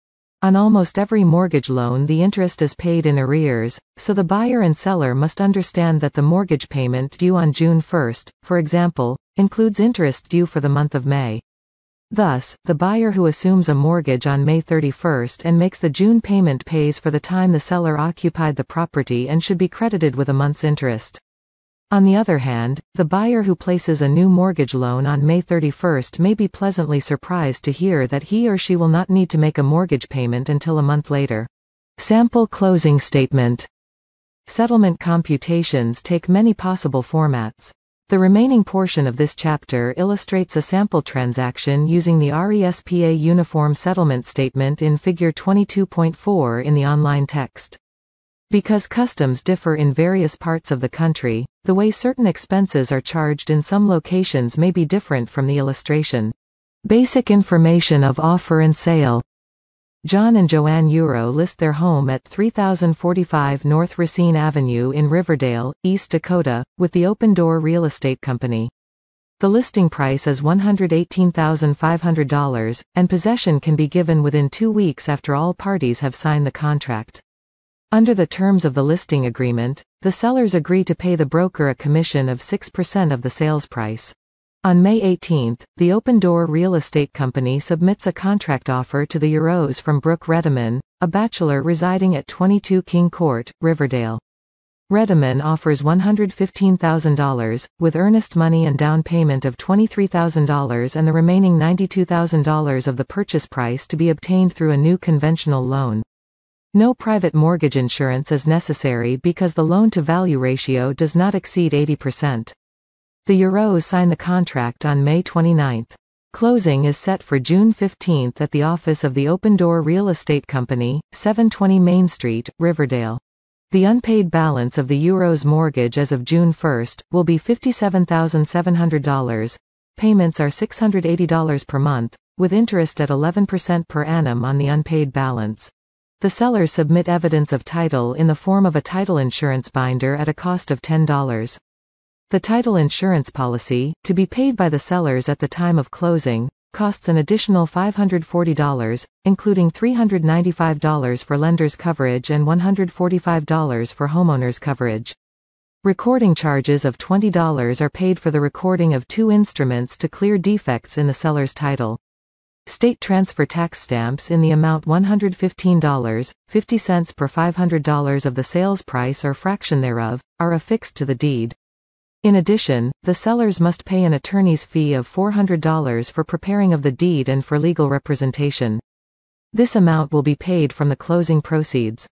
On almost every mortgage loan the interest is paid in arrears, so the buyer and seller must understand that the mortgage payment due on June first, for example, includes interest due for the month of May. Thus, the buyer who assumes a mortgage on May thirty-first and makes the June payment pays for the time the seller occupied the property and should be credited with a month's interest. On the other hand, the buyer who places a new mortgage loan on May thirty-first may be pleasantly surprised to hear that he or she will not need to make a mortgage payment until a month later. Sample closing statement. Settlement computations take many possible formats. The remaining portion of this chapter illustrates a sample transaction using the RESPA Uniform Settlement Statement in Figure twenty-two point four in the online text. Because customs differ in various parts of the country, the way certain expenses are charged in some locations may be different from the illustration. Basic information of offer and sale. John and Joanne Euro list their home at three thousand forty-five North Racine Avenue in Riverdale, East Dakota, with the Open Door Real Estate Company. The listing price is one hundred eighteen thousand five hundred dollars, and possession can be given within two weeks after all parties have signed the contract. Under the terms of the listing agreement, the sellers agree to pay the broker a commission of six percent of the sales price. On May eighteenth, the Open Door Real Estate Company submits a contract offer to the Euros from Brooke Redeman, a bachelor residing at twenty-two King Court, Riverdale. Redeman offers one hundred fifteen thousand dollars, with earnest money and down payment of twenty-three thousand dollars and the remaining ninety-two thousand dollars of the purchase price to be obtained through a new conventional loan. No private mortgage insurance is necessary because the loan-to-value ratio does not exceed eighty percent. The Euros sign the contract on May twenty-ninth. Closing is set for June fifteenth at the office of the Open Door Real Estate Company, seven twenty Main Street, Riverdale. The unpaid balance of the Euros mortgage as of June first will be fifty-seven thousand seven hundred dollars. Payments are six hundred eighty dollars per month, with interest at eleven percent per annum on the unpaid balance. The sellers submit evidence of title in the form of a title insurance binder at a cost of ten dollars. The title insurance policy, to be paid by the sellers at the time of closing, costs an additional five hundred forty dollars, including three hundred ninety-five dollars for lender's coverage and one hundred forty-five dollars for homeowner's coverage. Recording charges of twenty dollars are paid for the recording of two instruments to clear defects in the seller's title. State transfer tax stamps in the amount one hundred fifteen dollars and fifty cents per five hundred dollars of the sales price or fraction thereof, are affixed to the deed. In addition, the sellers must pay an attorney's fee of four hundred dollars for preparing of the deed and for legal representation. This amount will be paid from the closing proceeds.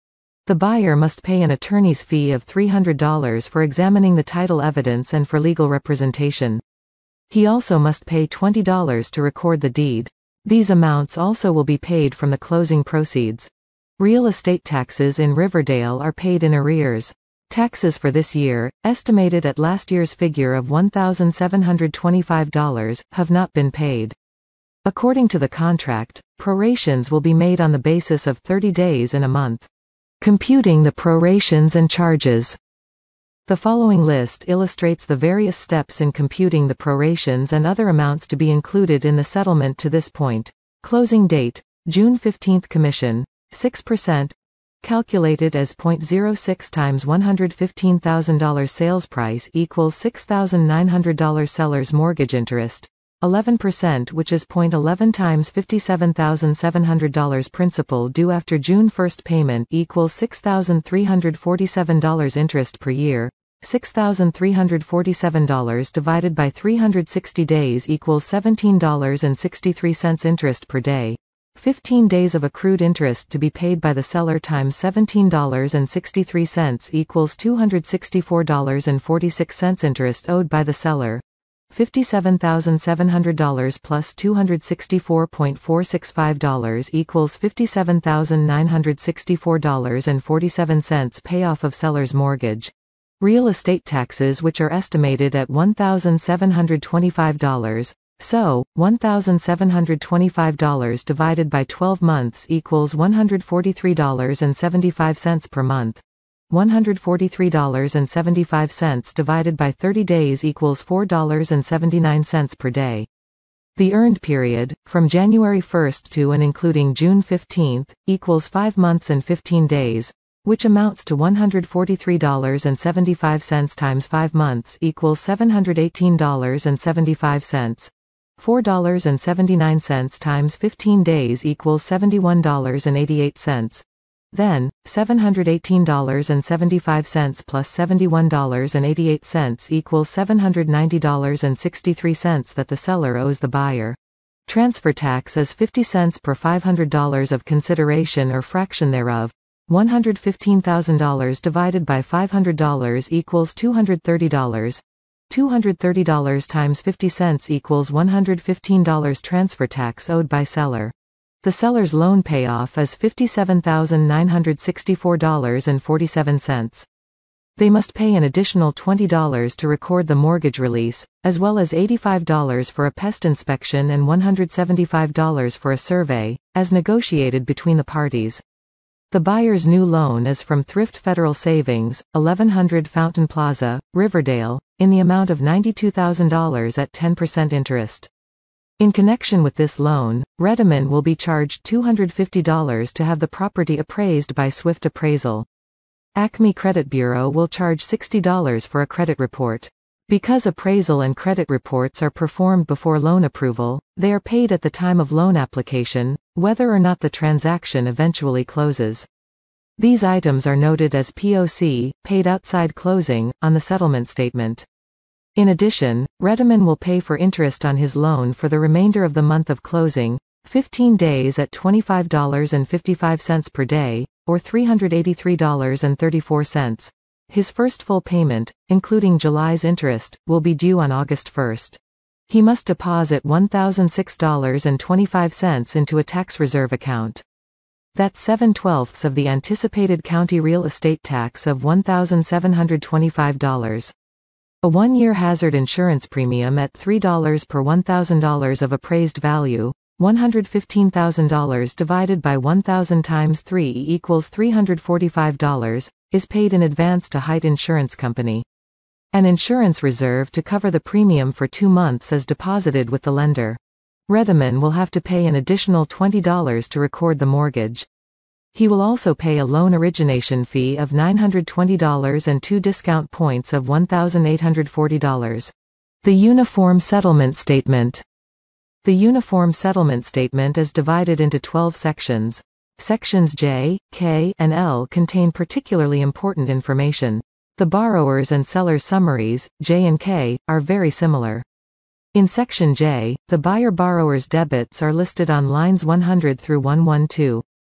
The buyer must pay an attorney's fee of three hundred dollars for examining the title evidence and for legal representation. He also must pay twenty dollars to record the deed. These amounts also will be paid from the closing proceeds. Real estate taxes in Riverdale are paid in arrears. Taxes for this year, estimated at last year's figure of one thousand seven hundred twenty-five dollars, have not been paid. According to the contract, prorations will be made on the basis of thirty days in a month. Computing the prorations and charges. The following list illustrates the various steps in computing the prorations and other amounts to be included in the settlement to this point. Closing date, June fifteenth. Commission, six percent. Calculated as zero point zero six times one hundred fifteen thousand dollars sales price equals six thousand nine hundred dollars seller's mortgage interest, eleven percent, which is zero point one one times fifty-seven thousand seven hundred dollars principal due after June first payment equals six thousand three hundred forty-seven dollars interest per year. six thousand three hundred forty-seven dollars divided by three hundred sixty days equals seventeen dollars and sixty-three cents interest per day. fifteen days of accrued interest to be paid by the seller times seventeen dollars and sixty-three cents equals two hundred sixty-four dollars and forty-six cents interest owed by the seller. fifty-seven thousand seven hundred dollars plus two hundred sixty-four dollars and four hundred sixty-five cents equals fifty-seven thousand nine hundred sixty-four dollars and forty-seven cents payoff of seller's mortgage. Real estate taxes which are estimated at one thousand seven hundred twenty-five dollars. So, one thousand seven hundred twenty-five dollars divided by twelve months equals one hundred forty-three dollars and seventy-five cents per month. one hundred forty-three dollars and seventy-five cents divided by thirty days equals four dollars and seventy-nine cents per day. The earned period, from January first to and including June fifteenth, equals five months and fifteen days, which amounts to one hundred forty-three dollars and seventy-five cents times five months equals seven hundred eighteen dollars and seventy-five cents. four dollars and seventy-nine cents times fifteen days equals seventy-one dollars and eighty-eight cents. Then, seven hundred eighteen dollars and seventy-five cents plus seventy-one dollars and eighty-eight cents equals seven hundred ninety dollars and sixty-three cents that the seller owes the buyer. Transfer tax is fifty cents per five hundred dollars of consideration or fraction thereof. one hundred fifteen thousand dollars divided by five hundred dollars equals two hundred thirty dollars. two hundred thirty dollars times fifty cents equals one hundred fifteen dollars transfer tax owed by seller. The seller's loan payoff is fifty-seven thousand nine hundred sixty-four dollars and forty-seven cents. They must pay an additional twenty dollars to record the mortgage release, as well as eighty-five dollars for a pest inspection and one hundred seventy-five dollars for a survey, as negotiated between the parties. The buyer's new loan is from Thrift Federal Savings, eleven hundred Fountain Plaza, Riverdale, in the amount of ninety-two thousand dollars at ten percent interest. In connection with this loan, Redeman will be charged two hundred fifty dollars to have the property appraised by Swift Appraisal. Acme Credit Bureau will charge sixty dollars for a credit report. Because appraisal and credit reports are performed before loan approval, they are paid at the time of loan application, whether or not the transaction eventually closes. These items are noted as P O C, paid outside closing, on the settlement statement. In addition, Redeman will pay for interest on his loan for the remainder of the month of closing, fifteen days at twenty-five dollars and fifty-five cents per day, or three hundred eighty-three dollars and thirty-four cents. His first full payment, including July's interest, will be due on August first. He must deposit one thousand six dollars and twenty-five cents into a tax reserve account. That's seven twelfths of the anticipated county real estate tax of one thousand seven hundred twenty-five dollars. A one-year hazard insurance premium at three dollars per one thousand dollars of appraised value, one hundred fifteen thousand dollars divided by one thousand times three equals three hundred forty-five dollars, is paid in advance to Height Insurance Company. An insurance reserve to cover the premium for two months is deposited with the lender. Redeman will have to pay an additional twenty dollars to record the mortgage. He will also pay a loan origination fee of nine hundred twenty dollars and two discount points of one thousand eight hundred forty dollars. The Uniform Settlement Statement. The Uniform Settlement Statement is divided into twelve sections. Sections J, K, and L contain particularly important information. The borrower's and seller's summaries, J and K, are very similar. In Section J, the buyer-borrower's debits are listed on lines one hundred through one hundred twelve.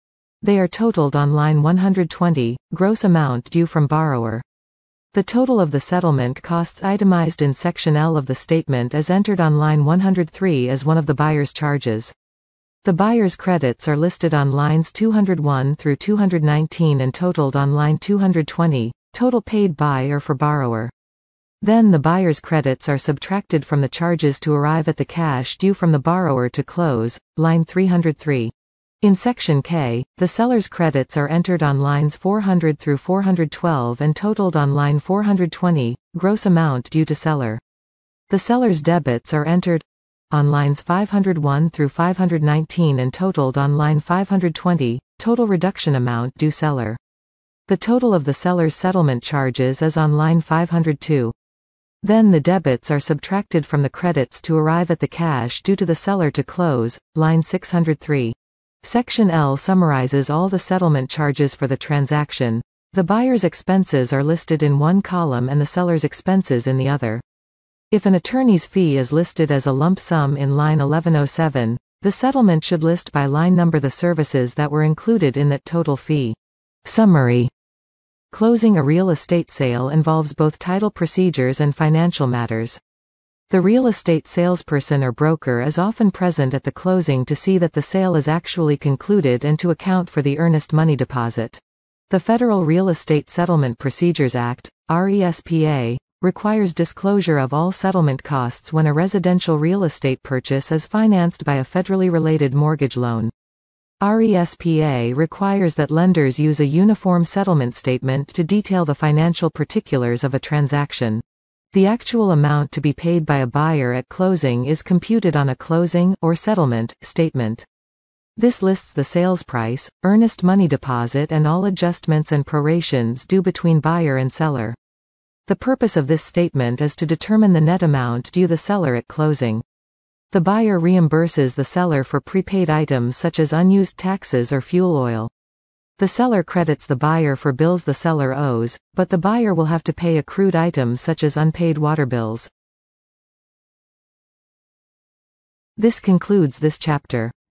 They are totaled on line one hundred twenty, gross amount due from borrower. The total of the settlement costs itemized in section L of the statement is entered on line one hundred three as one of the buyer's charges. The buyer's credits are listed on lines two hundred one through two hundred nineteen and totaled on line two hundred twenty, total paid by or for borrower. Then the buyer's credits are subtracted from the charges to arrive at the cash due from the borrower to close, line three hundred three. In section K, the seller's credits are entered on lines four hundred through four hundred twelve and totaled on line four hundred twenty, gross amount due to seller. The seller's debits are entered on lines five hundred one through five hundred nineteen and totaled on line five hundred twenty, total reduction amount due seller. The total of the seller's settlement charges is on line five hundred two. Then the debits are subtracted from the credits to arrive at the cash due to the seller to close, line six hundred three. Section L summarizes all the settlement charges for the transaction. The buyer's expenses are listed in one column and the seller's expenses in the other. If an attorney's fee is listed as a lump sum in line eleven oh seven, the settlement should list by line number the services that were included in that total fee. Summary. Closing a real estate sale involves both title procedures and financial matters. The real estate salesperson or broker is often present at the closing to see that the sale is actually concluded and to account for the earnest money deposit. The Federal Real Estate Settlement Procedures Act, R E S P A, requires disclosure of all settlement costs when a residential real estate purchase is financed by a federally related mortgage loan. R E S P A requires that lenders use a uniform settlement statement to detail the financial particulars of a transaction. The actual amount to be paid by a buyer at closing is computed on a closing, or settlement, statement. This lists the sales price, earnest money deposit and all adjustments and prorations due between buyer and seller. The purpose of this statement is to determine the net amount due the seller at closing. The buyer reimburses the seller for prepaid items such as unused taxes or fuel oil. The seller credits the buyer for bills the seller owes, but the buyer will have to pay accrued items such as unpaid water bills. This concludes this chapter.